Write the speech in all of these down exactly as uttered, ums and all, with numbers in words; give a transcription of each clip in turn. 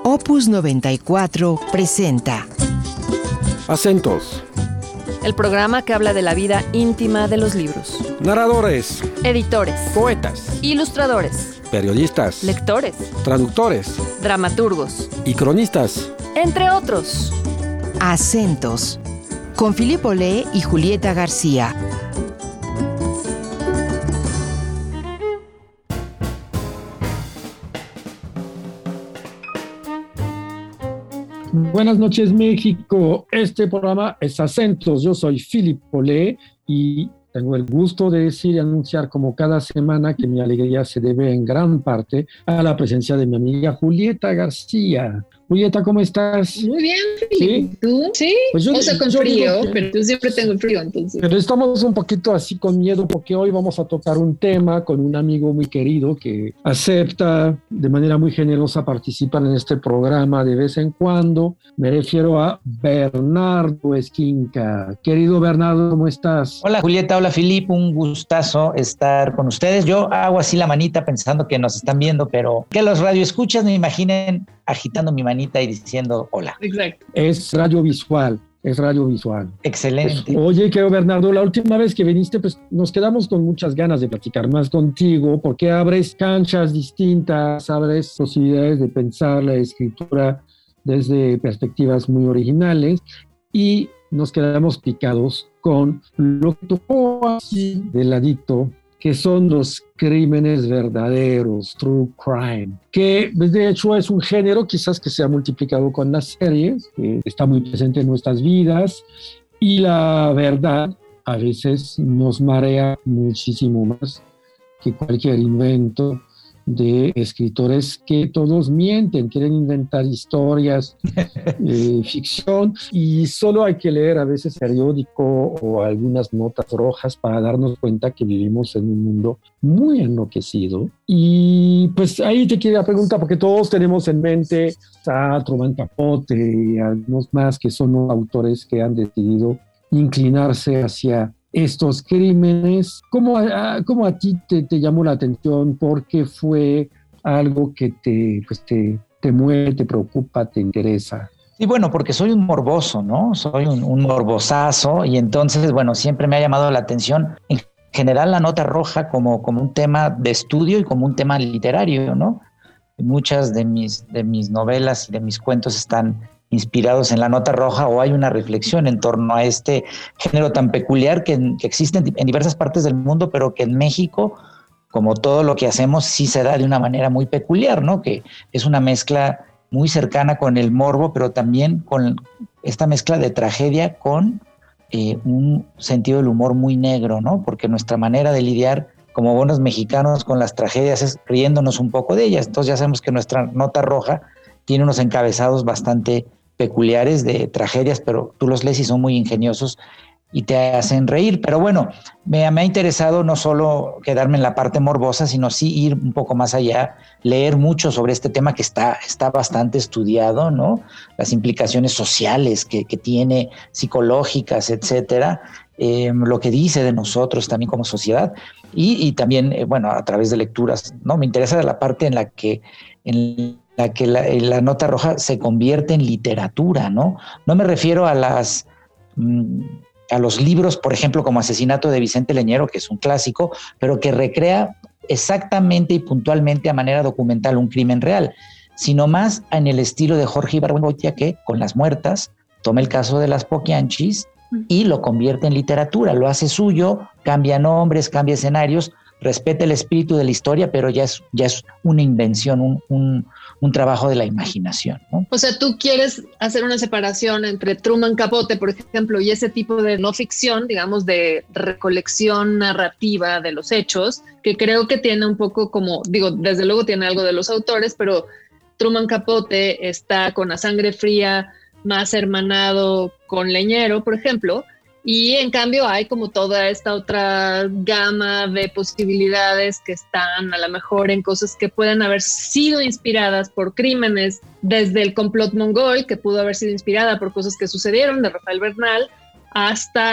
Opus noventa y cuatro presenta Acentos, el programa que habla de la vida íntima de los libros. narradores, Editores, poetas, ilustradores, periodistas, lectores, traductores dramaturgos, y cronistas. entre otros. Acentos, con Philippe Olé y Julieta García. Buenas noches, México. Este programa es Acentos. Yo soy Philippe Olé y tengo el gusto de decir y anunciar como cada semana que mi alegría se debe en gran parte a la presencia de mi amiga Julieta García. Julieta, ¿cómo estás? Muy bien, Philippe. ¿Sí? ¿Tú? Sí, Pues yo, o sea, con yo frío, que, pero yo siempre tengo frío, entonces. Pero estamos un poquito así con miedo porque hoy vamos a tocar un tema con un amigo muy querido que acepta de manera muy generosa participar en este programa de vez en cuando. Me refiero a Bernardo Esquinca. Querido Bernardo, ¿cómo estás? Hola Julieta, hola Philippe, un gustazo estar con ustedes. Yo hago así la manita pensando que nos están viendo, pero que los radioescuchas me imaginen agitando mi manita y diciendo hola. Exacto. Es radio visual, es radio visual. Excelente. Pues, oye, querido Bernardo, la última vez que viniste, pues nos quedamos con muchas ganas de platicar más contigo, porque abres canchas distintas, abres posibilidades de pensar la escritura desde perspectivas muy originales y nos quedamos picados con lo que tocó así de ladito, que son los crímenes verdaderos, true crime, que de hecho es un género quizás que se ha multiplicado con las series, que está muy presente en nuestras vidas, y la verdad a veces nos marea muchísimo más que cualquier invento de escritores que todos mienten, quieren inventar historias, eh, ficción, y solo hay que leer a veces periódico o algunas notas rojas para darnos cuenta que vivimos en un mundo muy enloquecido. Y pues ahí te quería preguntar, porque todos tenemos en mente a Truman Capote y algunos más que son autores que han decidido inclinarse hacia estos crímenes. ¿Cómo a, cómo a ti te, te llamó la atención? ¿Por qué fue algo que te, pues te, te mueve, te preocupa, te interesa? Y bueno, porque soy un morboso, ¿no? Soy un, un morbosazo y entonces, bueno, siempre me ha llamado la atención en general la nota roja como, como un tema de estudio y como un tema literario, ¿no? Muchas de mis, de mis novelas y de mis cuentos están inspirados en la nota roja o hay una reflexión en torno a este género tan peculiar que, que existe en, en diversas partes del mundo, pero que en México, como todo lo que hacemos, sí se da de una manera muy peculiar, ¿no? Que es una mezcla muy cercana con el morbo, pero también con esta mezcla de tragedia con eh, un sentido del humor muy negro, ¿no? Porque nuestra manera de lidiar como buenos mexicanos con las tragedias es riéndonos un poco de ellas. Entonces ya sabemos que nuestra nota roja tiene unos encabezados bastante peculiares de tragedias, pero tú los lees y son muy ingeniosos y te hacen reír. Pero bueno, me, me ha interesado no solo quedarme en la parte morbosa, sino sí ir un poco más allá, leer mucho sobre este tema que está, está bastante estudiado, ¿no? Las implicaciones sociales que, que tiene, psicológicas, etcétera, eh, lo que dice de nosotros también como sociedad y, y también, eh, bueno, a través de lecturas, ¿no? Me interesa la parte en la que en la que la, la nota roja se convierte en literatura, ¿no? No me refiero a las mmm, a los libros, por ejemplo, como Asesinato de Vicente Leñero, que es un clásico, pero que recrea exactamente y puntualmente a manera documental un crimen real, sino más en el estilo de Jorge Ibargüengoitia, que con Las Muertas toma el caso de las Poquianchis y lo convierte en literatura, lo hace suyo, cambia nombres, cambia escenarios, respeta el espíritu de la historia, pero ya es, ya es una invención, un, un, un trabajo de la imaginación, ¿no? O sea, tú quieres hacer una separación entre Truman Capote, por ejemplo, y ese tipo de no ficción, digamos, de recolección narrativa de los hechos, que creo que tiene un poco como, digo, desde luego tiene algo de los autores, pero Truman Capote está con A Sangre Fría más hermanado con Leñero, por ejemplo, y en cambio hay como toda esta otra gama de posibilidades que están a lo mejor en cosas que pueden haber sido inspiradas por crímenes, desde el complot mongol, que pudo haber sido inspirada por cosas que sucedieron, de Rafael Bernal, hasta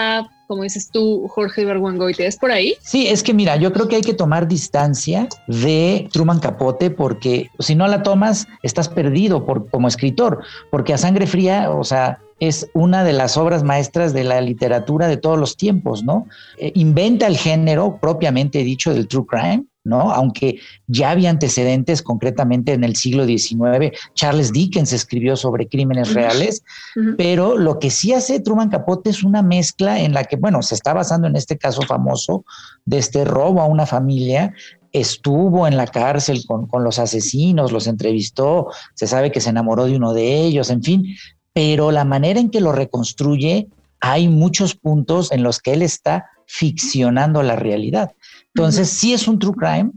como dices tú, Jorge Ibargüengoitia, ¿es por ahí? Sí, es que mira, yo creo que hay que tomar distancia de Truman Capote porque si no la tomas, estás perdido por, como escritor, porque A Sangre Fría, o sea, es una de las obras maestras de la literatura de todos los tiempos, ¿no? Eh, inventa el género propiamente dicho del true crime, ¿no? Aunque ya había antecedentes, concretamente en el siglo diecinueve, Charles Dickens escribió sobre crímenes reales, uh-huh. pero lo que sí hace Truman Capote es una mezcla en la que, bueno, se está basando en este caso famoso de este robo a una familia. Estuvo en la cárcel con, con los asesinos, los entrevistó, se sabe que se enamoró de uno de ellos, en fin, pero la manera en que lo reconstruye, hay muchos puntos en los que él está ficcionando la realidad. Entonces, uh-huh. sí es un true crime,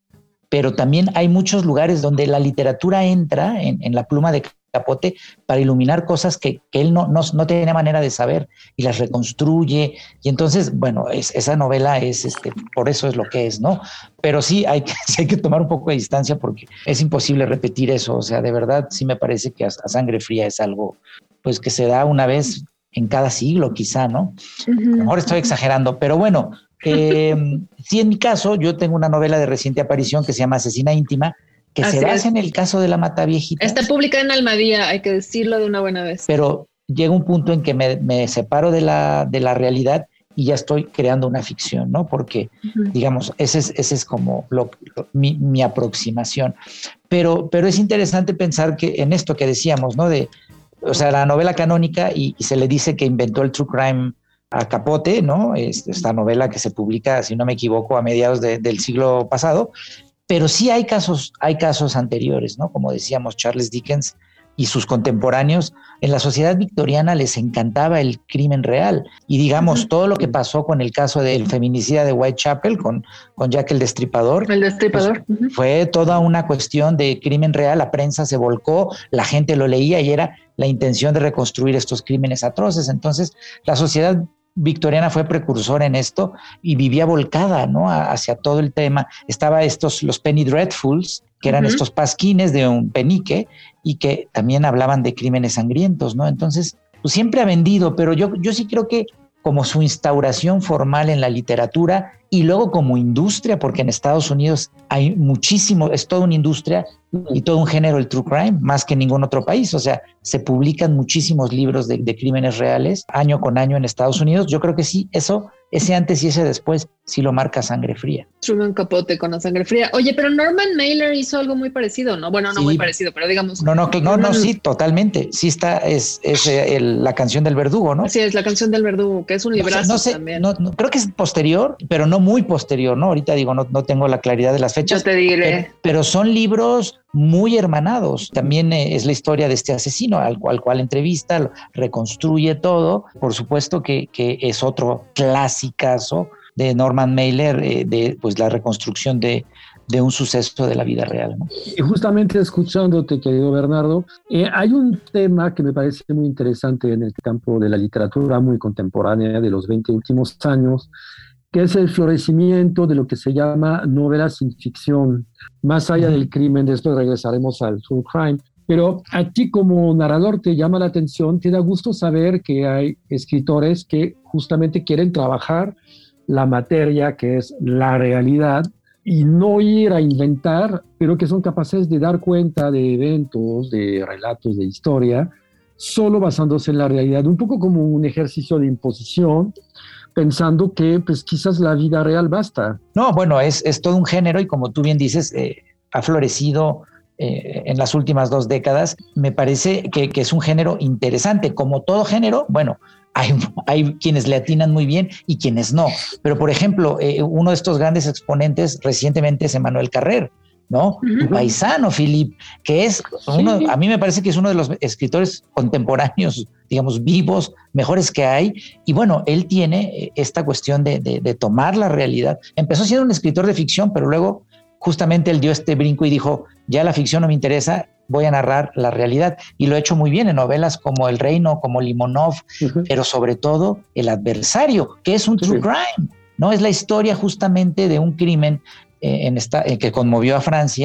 pero también hay muchos lugares donde la literatura entra en, en la pluma de Capote para iluminar cosas que, que él no, no, no tenía manera de saber y las reconstruye. Y entonces, bueno, es, esa novela es, este, por eso es lo que es, ¿no? Pero sí hay, que, sí hay que tomar un poco de distancia porque es imposible repetir eso. O sea, de verdad sí me parece que a, a Sangre Fría es algo pues que se da una vez en cada siglo quizá, ¿no? Uh-huh. A lo mejor estoy exagerando, pero bueno, eh, sí, en mi caso yo tengo una novela de reciente aparición que se llama Asesina Íntima, que Así se basa es. en el caso de la Mataviejita. Está publicada en Almadía, hay que decirlo de una buena vez. Pero llega un punto en que me, me separo de la, de la realidad y ya estoy creando una ficción, ¿no? Porque, uh-huh. digamos, ese es, ese es como lo, lo, mi, mi aproximación. Pero, pero es interesante pensar que en esto que decíamos, ¿no? De, o sea, la novela canónica y, y se le dice que inventó el true crime a Capote, ¿no? Es, esta novela que se publica, si no me equivoco, a mediados de, del siglo pasado. Pero sí hay casos, hay casos anteriores, ¿no? Como decíamos, Charles Dickens y sus contemporáneos, en la sociedad victoriana les encantaba el crimen real. Y digamos, uh-huh. todo lo que pasó con el caso del feminicida de Whitechapel, con, con Jack el Destripador. El Destripador. Pues, uh-huh. fue toda una cuestión de crimen real, la prensa se volcó, la gente lo leía y era la intención de reconstruir estos crímenes atroces. Entonces, la sociedad victoriana fue precursora en esto y vivía volcada, ¿no? hacia todo el tema. Estaba estos, los Penny Dreadfuls, que eran uh-huh. estos pasquines de un penique y que también hablaban de crímenes sangrientos, ¿no? Entonces, pues siempre ha vendido, pero yo, yo sí creo que como su instauración formal en la literatura y luego como industria, porque en Estados Unidos hay muchísimo, es toda una industria y todo un género el true crime, más que en ningún otro país. O sea, se publican muchísimos libros de, de crímenes reales año con año en Estados Unidos. Yo creo que sí, eso, ese antes y ese después, sí lo marca Sangre Fría. Truman Capote con La Sangre Fría. Oye, pero Norman Mailer hizo algo muy parecido, ¿no? Bueno, no sí. muy parecido, pero digamos... No, no, no, no, sí, totalmente. Sí está, es, es el, la canción del verdugo, ¿no? Sí, es la canción del verdugo, que es un librazo no sé, también. No, no, creo que es posterior, pero no muy posterior, ¿no? Ahorita digo, no, no tengo la claridad de las fechas. Yo te diré. Pero, pero son libros muy hermanados. También eh, es la historia de este asesino al cual, al cual entrevista, reconstruye todo. Por supuesto que, que es otro clasicazo de Norman Mailer, eh, de pues la reconstrucción de, de un suceso de la vida real, ¿no? Y justamente escuchándote, querido Bernardo, eh, hay un tema que me parece muy interesante en el campo de la literatura muy contemporánea de los veinte últimos años, que es el florecimiento de lo que se llama novela sin ficción, más allá del crimen. Después regresaremos al true crime. Pero a ti como narrador te llama la atención, te da gusto saber que hay escritores que justamente quieren trabajar la materia que es la realidad y no ir a inventar, pero que son capaces de dar cuenta de eventos, de relatos, de historia, solo basándose en la realidad, un poco como un ejercicio de imposición, pensando que pues quizás la vida real basta. No, bueno, es, es todo un género y como tú bien dices, eh, ha florecido eh, en las últimas dos décadas. Me parece que, que es un género interesante. Como todo género, bueno, hay, hay quienes le atinan muy bien y quienes no. Pero, por ejemplo, eh, uno de estos grandes exponentes recientemente es Emmanuel Carrer, ¿no? Uh-huh. Tu paisano, Philip, que es uno, sí. a mí me parece que es uno de los escritores contemporáneos, digamos, vivos, mejores que hay. Y bueno, él tiene esta cuestión de, de, de tomar la realidad. Empezó siendo un escritor de ficción, pero luego justamente él dio este brinco y dijo, ya la ficción no me interesa, voy a narrar la realidad. Y lo ha hecho muy bien en novelas como El Reino, como Limonov, uh-huh. pero sobre todo El Adversario, que es un true sí. crime, ¿no? Es la historia justamente de un crimen eh, en esta, eh, que conmovió a Francia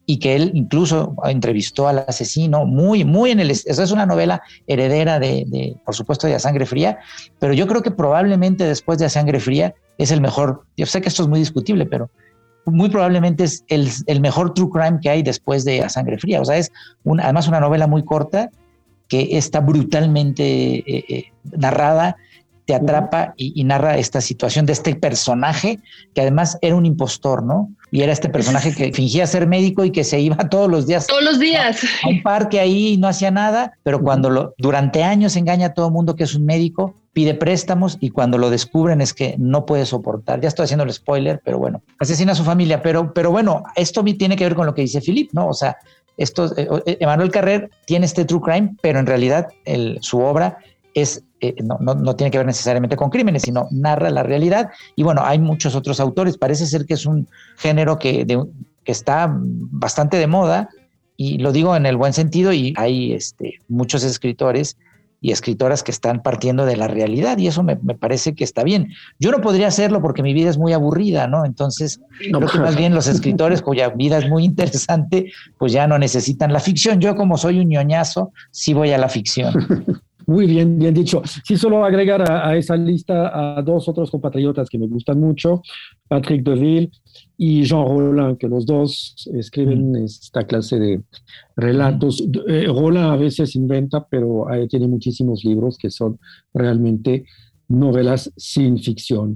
y que él incluso entrevistó al asesino, muy, muy en el... Eso es una novela heredera de, de, por supuesto, de A Sangre Fría, pero yo creo que probablemente después de A Sangre Fría es el mejor, yo sé que esto es muy discutible, pero muy probablemente es el, el mejor true crime que hay después de A Sangre Fría. O sea, es una, además una novela muy corta que está brutalmente eh, eh, narrada, te atrapa y, y narra esta situación de este personaje que además era un impostor, ¿no? Y era este personaje que fingía ser médico y que se iba todos los días. Todos los días. A, a un parque ahí y no hacía nada, pero cuando lo, durante años engaña a todo el mundo que es un médico, pide préstamos y cuando lo descubren es que no puede soportar. Ya estoy haciendo el spoiler, pero bueno, asesina a su familia. Pero, pero bueno, esto tiene que ver con lo que dice Philippe, ¿no? O sea, esto, eh, Emmanuel Carrère tiene este true crime, pero en realidad el, su obra es... Eh, no, no, no tiene que ver necesariamente con crímenes, sino narra la realidad. Y bueno, hay muchos otros autores. Parece ser que es un género que, de, que está bastante de moda, y lo digo en el buen sentido, y hay este, muchos escritores y escritoras que están partiendo de la realidad, y eso me, me parece que está bien. Yo no podría hacerlo porque mi vida es muy aburrida, ¿no? Entonces, no, creo que más bien los escritores cuya vida es muy interesante, pues ya no necesitan la ficción. Yo, como soy un ñoñazo, sí voy a la ficción. Muy bien, bien dicho. Sí, solo agregar a, a esa lista a dos otros compatriotas que me gustan mucho, Patrick Deville y Jean Rollin, que los dos escriben mm. esta clase de relatos. Mm. Eh, Rollin a veces inventa, pero eh, tiene muchísimos libros que son realmente novelas sin ficción.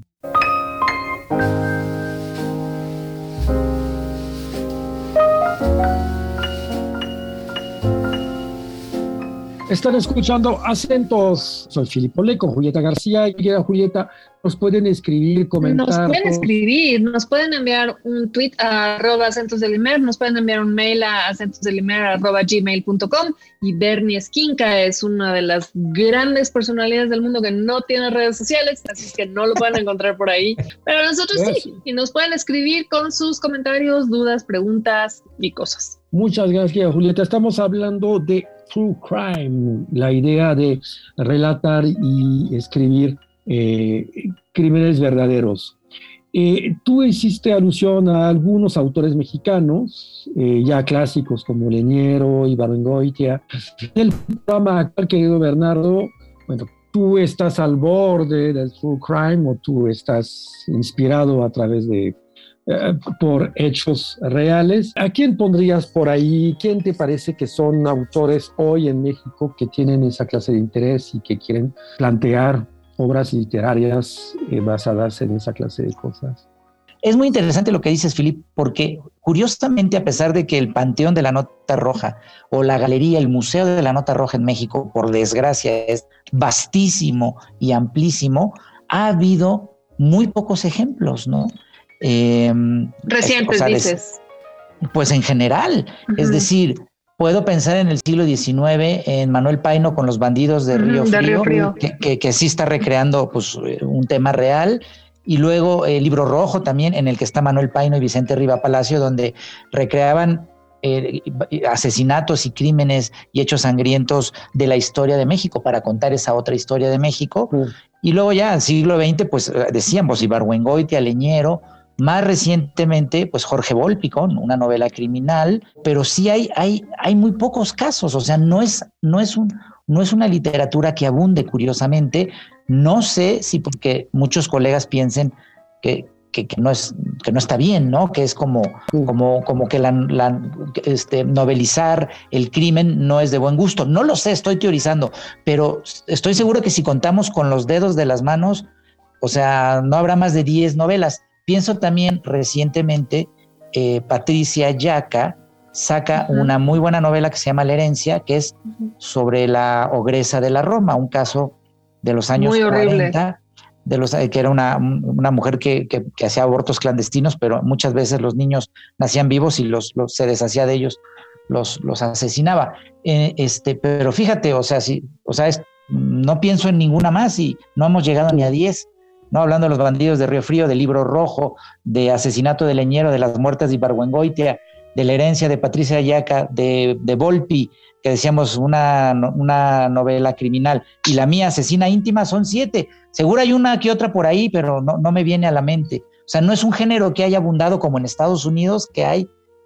Están escuchando Acentos. Soy Philippe Olé con Julieta García. Y Julieta, nos pueden escribir, comentar. Nos pueden todo. escribir, nos pueden enviar un tweet a arroba acentos del Imer, nos pueden enviar un mail a acentosdelimer arroba gmail punto com. Y Bernie Esquinca es una de las grandes personalidades del mundo que no tiene redes sociales, así que no lo pueden encontrar por ahí. Pero nosotros yes. sí, y nos pueden escribir con sus comentarios, dudas, preguntas y cosas. Muchas gracias, Julieta. Estamos hablando de true crime, la idea de relatar y escribir eh, crímenes verdaderos. Eh, tú hiciste alusión a algunos autores mexicanos, eh, ya clásicos como Leñero, Ibargüengoitia. En el programa actual, querido Bernardo, bueno, tú estás al borde del true crime o tú estás inspirado a través de Uh, por hechos reales. ¿A quién pondrías por ahí? ¿Quién te parece que son autores hoy en México que tienen esa clase de interés y que quieren plantear obras literarias eh, basadas en esa clase de cosas? Es muy interesante lo que dices, Philippe, porque curiosamente, a pesar de que el Panteón de la Nota Roja o la galería, el Museo de la Nota Roja en México, por desgracia, es vastísimo y amplísimo, ha habido muy pocos ejemplos, ¿no? Eh, Recientes, o sea, dices. Pues en general, uh-huh. Es decir, puedo pensar en el siglo diecinueve, en Manuel Paino con Los Bandidos de Río uh-huh, Frío, de Río Frío. Que, que, que sí está recreando pues, un tema real, y luego el Libro Rojo también, en el que está Manuel Paino y Vicente Riva Palacio, donde recreaban eh, asesinatos y crímenes y hechos sangrientos de la historia de México para contar esa otra historia de México. Uh-huh. Y luego ya en el siglo veinte, pues decíamos Ibargüengoitia, Leñero. Más recientemente, pues Jorge Volpi con una novela criminal, pero sí hay, hay, hay muy pocos casos, o sea, no es, no es un, no es una literatura que abunde, curiosamente. No sé si porque muchos colegas piensen que, que, que, no, es, que no está bien, ¿no? Que es como, como, como que la, la, este, novelizar el crimen no es de buen gusto. No lo sé, estoy teorizando, pero estoy seguro que si contamos con los dedos de las manos, o sea, no habrá más de diez novelas. Pienso también recientemente, eh, Patricia Yaca saca uh-huh. una muy buena novela que se llama La Herencia, que es uh-huh. sobre la ogresa de la Roma, un caso de los años muy cuarenta, de los, que era una, una mujer que, que, que hacía abortos clandestinos, pero muchas veces los niños nacían vivos y los, los se deshacía de ellos, los, los asesinaba. Eh, este, pero fíjate, o sea, si, o sea es, no pienso en ninguna más y no hemos llegado ni a diez. No, hablando de Los Bandidos de Río Frío, del Libro Rojo, de Asesinato de Leñero, de Las Muertas de Ibargüengoitia, de La Herencia de Patricia Yaca, de, de Volpi, que decíamos una, una novela criminal, y la mía, Asesina Íntima, son siete. Seguro hay una que otra por ahí, pero no, no me viene a la mente. O sea, no es un género que haya abundado como en Estados Unidos, que hay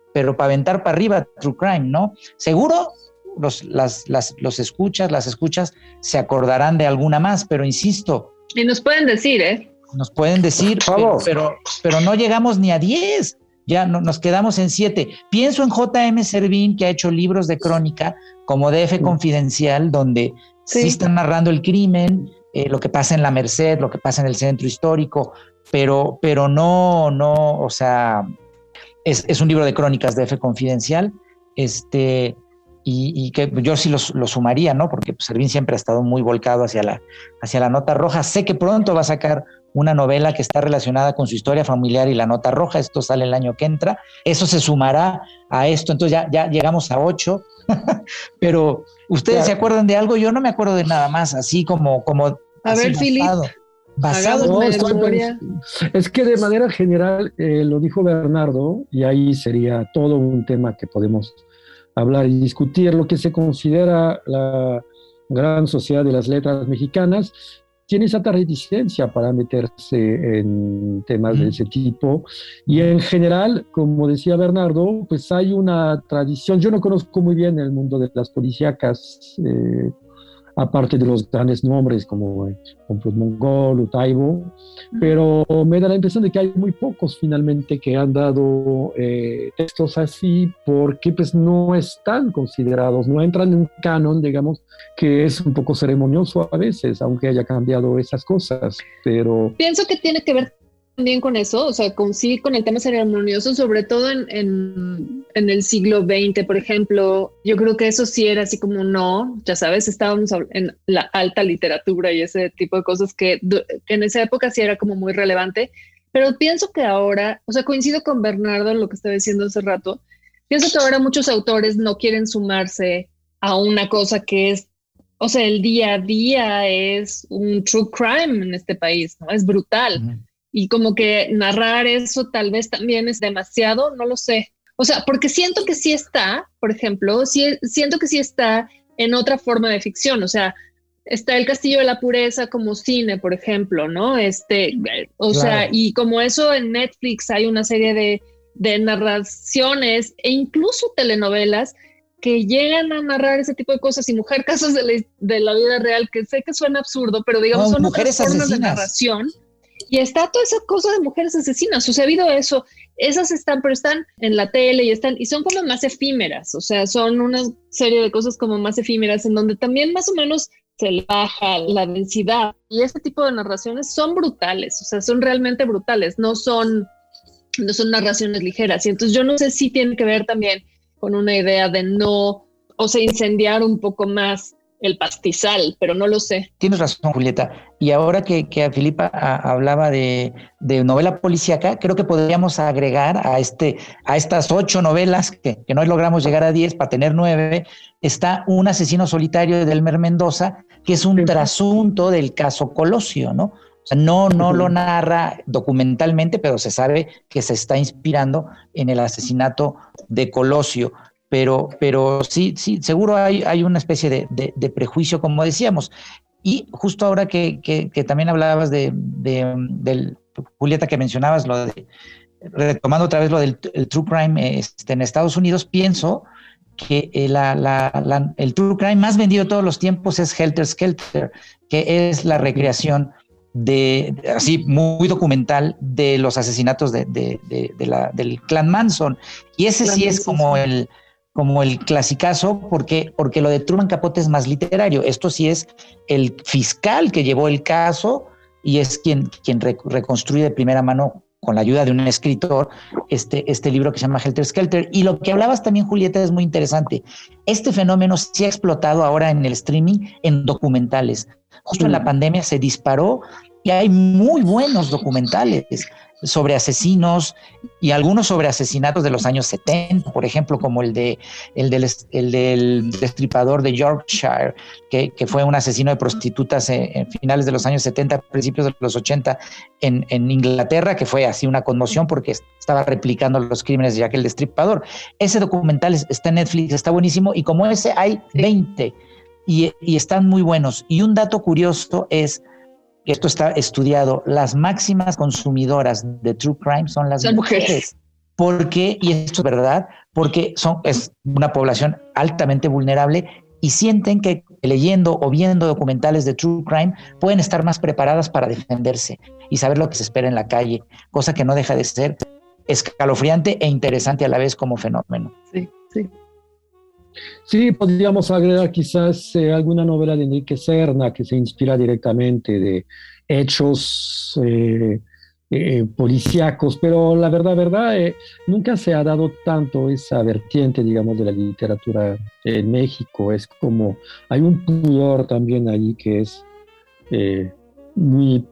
pero para aventar para arriba True Crime, ¿no? Seguro los, las, las, los escuchas, las escuchas se acordarán de alguna más, pero insisto. Y nos pueden decir, ¿eh? Nos pueden decir, pero, pero, pero no llegamos ni a diez. Ya no, nos quedamos en siete. Pienso en J M Servín, que ha hecho libros de crónica como D F Confidencial, donde sí, sí están narrando el crimen, eh, lo que pasa en la Merced, lo que pasa en el centro histórico, pero, pero no, no, o sea, es, es un libro de crónicas de D F Confidencial, este, y, y que yo sí lo, lo sumaría, ¿no? Porque pues, Servín siempre ha estado muy volcado hacia la, hacia la nota roja. Sé que pronto va a sacar una novela que está relacionada con su historia familiar y la nota roja. Esto sale el año que entra. Eso se sumará a esto. Entonces ya, ya llegamos a ocho. Pero, ¿ustedes claro. se acuerdan de algo? Yo no me acuerdo de nada más, así como... como a así ver, Filip. Basado. No, estoy, es que de manera general, eh, lo dijo Bernardo, y ahí sería todo un tema que podemos hablar y discutir. Lo que se considera la gran sociedad de las letras mexicanas tiene esa reticencia para meterse en temas mm. de ese tipo. Y en general, como decía Bernardo, pues hay una tradición. Yo no conozco muy bien el mundo de las policíacas, eh, aparte de los grandes nombres como eh, Mongol, Utaibo, pero me da la impresión de que hay muy pocos finalmente que han dado eh, textos así, porque pues no están considerados, no entran en un canon, digamos, que es un poco ceremonioso a veces, aunque haya cambiado esas cosas, pero... Pienso que tiene que ver también con eso, o sea, con sí, con el tema ceremonioso, sobre todo en, en, en el siglo veinte, por ejemplo. Yo creo que eso sí era así como no, ya sabes, estábamos en la alta literatura y ese tipo de cosas que, que en esa época sí era como muy relevante, pero pienso que ahora, o sea, coincido con Bernardo en lo que estaba diciendo hace rato, pienso que ahora muchos autores no quieren sumarse a una cosa que es, o sea, el día a día es un true crime en este país, ¿no? Es brutal. Uh-huh. Y como que narrar eso tal vez también es demasiado, no lo sé. O sea, porque siento que sí está, por ejemplo, sí, siento que sí está en otra forma de ficción. O sea, está El Castillo de la Pureza como cine, por ejemplo, ¿no? Este, o claro. sea, y como eso en Netflix hay una serie de, de narraciones e incluso telenovelas que llegan a narrar ese tipo de cosas y mujer casos de la, de la vida real, que sé que suena absurdo, pero digamos no, son otras formas asesinas. De narración. Y está toda esa cosa de mujeres asesinas, o sea, ha habido eso, esas están, pero están en la tele y están, y son como más efímeras, o sea, son una serie de cosas como más efímeras en donde también más o menos se le baja la densidad. Y este tipo de narraciones son brutales, o sea, son realmente brutales, no son, no son narraciones ligeras. Y entonces yo no sé si tiene que ver también con una idea de no, o sea, incendiar un poco más el pastizal, pero no lo sé. Tienes razón, Julieta. Y ahora que, que Filipa a, hablaba de, de novela policíaca, creo que podríamos agregar a, este, a estas ocho novelas, que, que no logramos llegar a diez para tener nueve, está Un asesino solitario de Elmer Mendoza, que es un sí. trasunto del caso Colosio, ¿no? O sea, no, no uh-huh. lo narra documentalmente, pero se sabe que se está inspirando en el asesinato de Colosio. Pero, pero sí, sí, seguro hay, hay una especie de, de, de prejuicio, como decíamos. Y justo ahora que, que, que también hablabas de, de, de, Julieta, que mencionabas lo de, retomando otra vez lo del el true crime este, en Estados Unidos, pienso que la, la, la, el true crime más vendido de todos los tiempos es Helter Skelter, que es la recreación de, así muy documental de los asesinatos de, de, de, de la, del clan Manson. Y ese sí es como el... como el clasicazo, porque, porque lo de Truman Capote es más literario. Esto sí es el fiscal que llevó el caso y es quien, quien re, reconstruye de primera mano, con la ayuda de un escritor, este, este libro que se llama Helter Skelter. Y lo que hablabas también, Julieta, es muy interesante. Este fenómeno sí ha explotado ahora en el streaming en documentales. Justo mm. en la pandemia se disparó y hay muy buenos documentales sobre asesinos y algunos sobre asesinatos de los años setenta, por ejemplo, como el de el del, el del destripador de Yorkshire, que, que fue un asesino de prostitutas en, en finales de los años setenta, principios de los ochenta en, en Inglaterra, que fue así una conmoción porque estaba replicando los crímenes de Jack el Destripador. Ese documental está en Netflix, está buenísimo, y como ese hay veinte y, y están muy buenos. Y un dato curioso es que esto está estudiado, las máximas consumidoras de true crime son las son mujeres. mujeres. porque, y esto es verdad, porque son, es una población altamente vulnerable y sienten que leyendo o viendo documentales de true crime pueden estar más preparadas para defenderse y saber lo que se espera en la calle, cosa que no deja de ser escalofriante e interesante a la vez como fenómeno. Sí, sí. Sí, podríamos agregar quizás eh, alguna novela de Enrique Serna que se inspira directamente de hechos eh, eh, policíacos, pero la verdad, verdad, eh, nunca se ha dado tanto esa vertiente, digamos, de la literatura en México. Es como, hay un pudor también ahí que es eh, muy...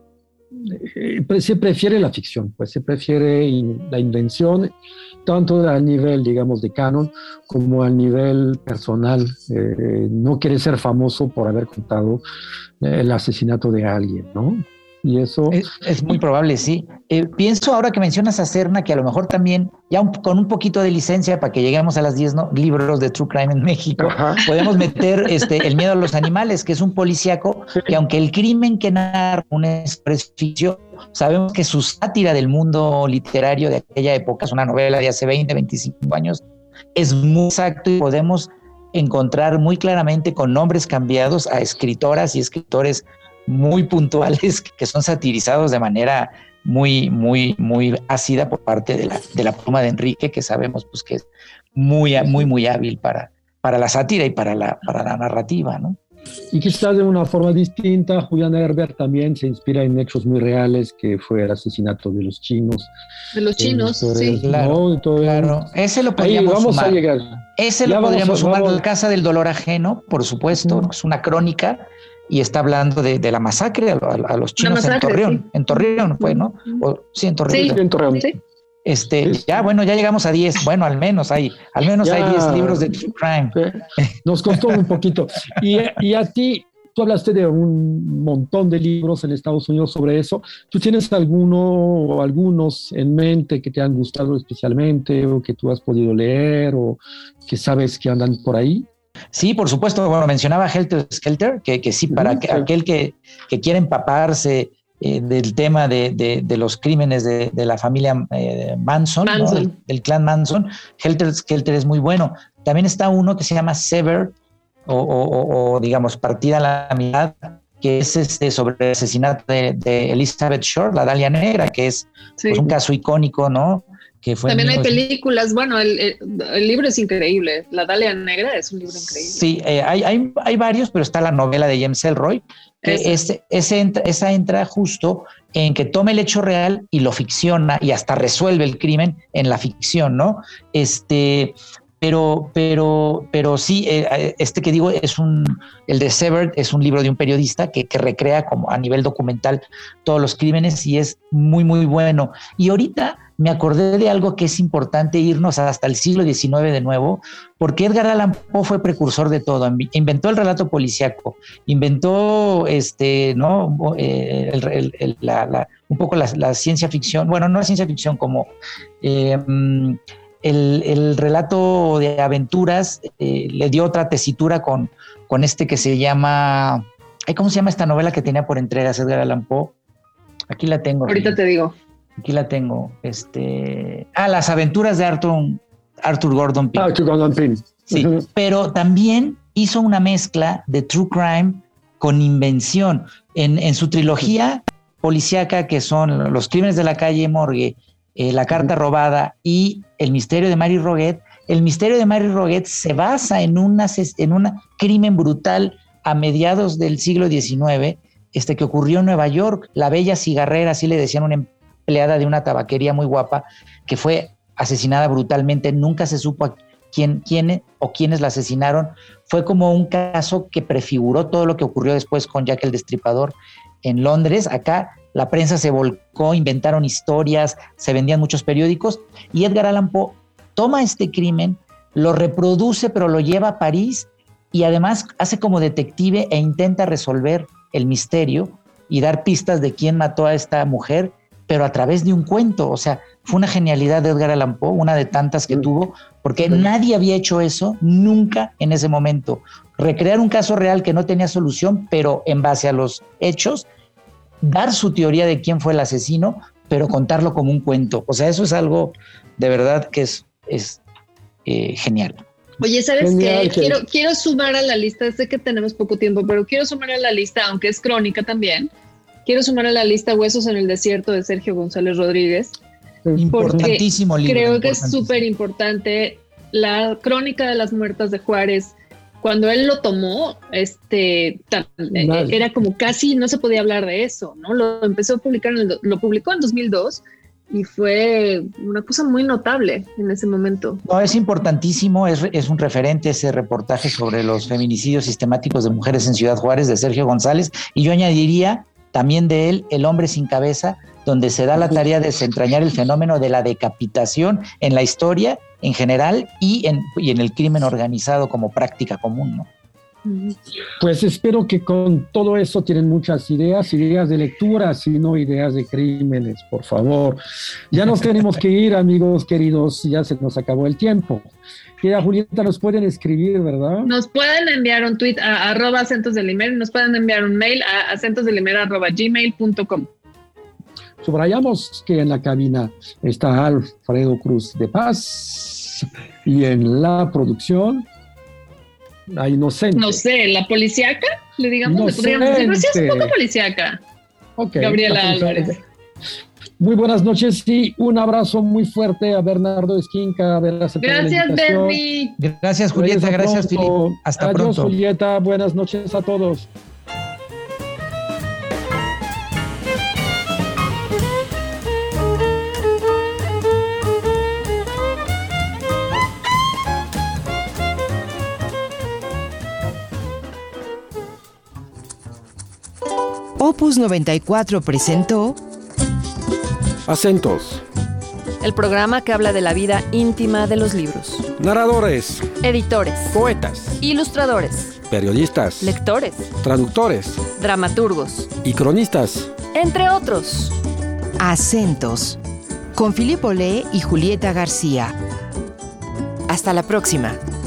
Eh, se prefiere la ficción, pues se prefiere in, la invención, tanto al nivel, digamos, de canon, como al nivel personal. Eh, no quiere ser famoso por haber contado eh, el asesinato de alguien, ¿no? Y eso... Es, es muy probable, sí. Eh, pienso ahora que mencionas a Serna, que a lo mejor también, ya un, con un poquito de licencia para que lleguemos a las diez ¿no? libros de True Crime en México, Ajá. podemos meter este, El miedo a los animales, que es un policíaco, sí. que aunque el crimen que narra un ficción, sabemos que su sátira del mundo literario de aquella época, es una novela de hace veinte, veinticinco años, es muy exacto y podemos encontrar muy claramente con nombres cambiados a escritoras y escritores muy puntuales que son satirizados de manera muy, muy, muy ácida por parte de la, de la pluma de Enrique, que sabemos pues que es muy, muy, muy hábil para, para la sátira y para la, para la narrativa, ¿no? Y quizás de una forma distinta, Julián Herbert también se inspira en hechos muy reales, que fue el asesinato de los chinos. De los chinos, sí. Claro, ¿no? Todo claro. Ese lo podríamos vamos sumar. A llegar. Ese ya lo podríamos vamos, sumar. vamos. La Casa del Dolor Ajeno, por supuesto, uh-huh. es una crónica y está hablando de, de la masacre a, a, a los chinos masacre, en Torreón. Sí. En Torreón fue, ¿no? O, sí, en Torreón. Sí, en Torreón. Sí. Este, sí. Ya, bueno, ya llegamos a diez. Bueno, al menos hay, al menos ya, hay diez libros de True Crime. Nos costó un poquito. Y, y a ti, tú hablaste de un montón de libros en Estados Unidos sobre eso. ¿Tú tienes alguno o algunos en mente que te han gustado especialmente o que tú has podido leer o que sabes que andan por ahí? Sí, por supuesto. Bueno, mencionaba Helter Skelter, que, que sí, para uh-huh. que, aquel que, que quiere empaparse eh, del tema de, de, de los crímenes de, de la familia eh, Manson, Manson. ¿no? del, del clan Manson, Helter Skelter es muy bueno. También está uno que se llama Sever, o, o, o digamos, Partida a la mitad, que es este sobre el asesinato de, de Elizabeth Short, la Dalia Negra, que es sí. pues, un caso icónico, ¿no? Que fue También hay películas, bueno, el, el, el libro es increíble, La Dalia Negra es un libro increíble. Sí, eh, hay, hay, hay varios, pero está la novela de James Ellroy, que ese, ese entra, esa entra justo en que toma el hecho real y lo ficciona y hasta resuelve el crimen en la ficción, ¿no? Este... Pero, pero, pero sí, eh, este que digo es un, el de Severed es un libro de un periodista que, que recrea como a nivel documental todos los crímenes y es muy, muy bueno. Y ahorita me acordé de algo que es importante irnos hasta el siglo diecinueve de nuevo, porque Edgar Allan Poe fue precursor de todo. Inventó el relato policíaco, inventó este, ¿no? Eh, el, el, el, la, la, un poco la, la ciencia ficción, bueno, no la ciencia ficción como... Eh, El, el relato de aventuras, eh, le dio otra tesitura con, con este que se llama... ¿Cómo se llama esta novela que tenía por entregas Edgar Allan Poe? Aquí la tengo. Ahorita te digo. Aquí la tengo. Este, ah, Las aventuras de Arthur, Arthur Gordon Pym. Arthur Gordon Pym. Sí, uh-huh. Pero también hizo una mezcla de true crime con invención. En, en su trilogía policíaca, que son Los crímenes de la calle Morgue, Eh, La carta robada y El misterio de Mary Roget. El misterio de Mary Roget se basa en un en una crimen brutal a mediados del siglo diecinueve este, que ocurrió en Nueva York. La bella cigarrera, así le decían, una empleada de una tabaquería muy guapa, que fue asesinada brutalmente. Nunca se supo a quién, quién o quiénes la asesinaron. Fue como un caso que prefiguró todo lo que ocurrió después con Jack el Destripador en Londres. Acá la prensa se volcó, inventaron historias, se vendían muchos periódicos y Edgar Allan Poe toma este crimen, lo reproduce pero lo lleva a París y además hace como detective e intenta resolver el misterio y dar pistas de quién mató a esta mujer, pero a través de un cuento. O sea, fue una genialidad de Edgar Allan Poe, una de tantas que sí. tuvo, porque sí. nadie había hecho eso nunca en ese momento. Recrear un caso real que no tenía solución, pero en base a los hechos, dar su teoría de quién fue el asesino, pero contarlo como un cuento. O sea, eso es algo de verdad que es, es eh, genial. Oye, ¿sabes Genial, qué? que- Quiero, quiero sumar a la lista, sé que tenemos poco tiempo, pero quiero sumar a la lista, aunque es crónica también, quiero sumar a la lista Huesos en el Desierto de Sergio González Rodríguez, Importantísimo libro. creo que es importantísimo. súper importante. La crónica de las muertas de Juárez, cuando él lo tomó, este, ta- Nadie. era como casi no se podía hablar de eso, ¿no? Lo empezó a publicar, en el, do- lo publicó en dos mil dos y fue una cosa muy notable en ese momento. No, es importantísimo, es, es un referente ese reportaje sobre los feminicidios sistemáticos de mujeres en Ciudad Juárez de Sergio González, y yo añadiría también de él El hombre sin cabeza, donde se da la tarea de desentrañar el fenómeno de la decapitación en la historia en general y en, y en el crimen organizado como práctica común, ¿no? Pues espero que con todo eso tienen muchas ideas, ideas de lectura, sino ideas de crímenes, por favor. Ya nos tenemos que ir, amigos queridos, ya se nos acabó el tiempo. Querida Julieta, nos pueden escribir, ¿verdad? Nos pueden enviar un tweet a arroba acentos de limer, nos pueden enviar un mail a acentosdelimer arroba gmail punto com. Subrayamos que en la cabina está Alfredo Cruz de Paz y en la producción a Inocente. No sé, la policíaca, le digamos, le podríamos decir, pero sí es un poco Inocente. policíaca. Ok, Gabriela la policía- Álvarez. Muy buenas noches y un abrazo muy fuerte a Bernardo Esquinca. A ver, Gracias, Bernie. Gracias, Julieta, gracias, Filip. Hasta Adiós, pronto. Julieta. Buenas noches a todos. Opus noventa y cuatro presentó Acentos. El programa que habla de la vida íntima de los libros. Narradores. Editores, Poetas. ilustradores, Periodistas. lectores, Traductores. dramaturgos, Y cronistas. entre otros. Acentos, con Filip Olé y Julieta García. Hasta la próxima.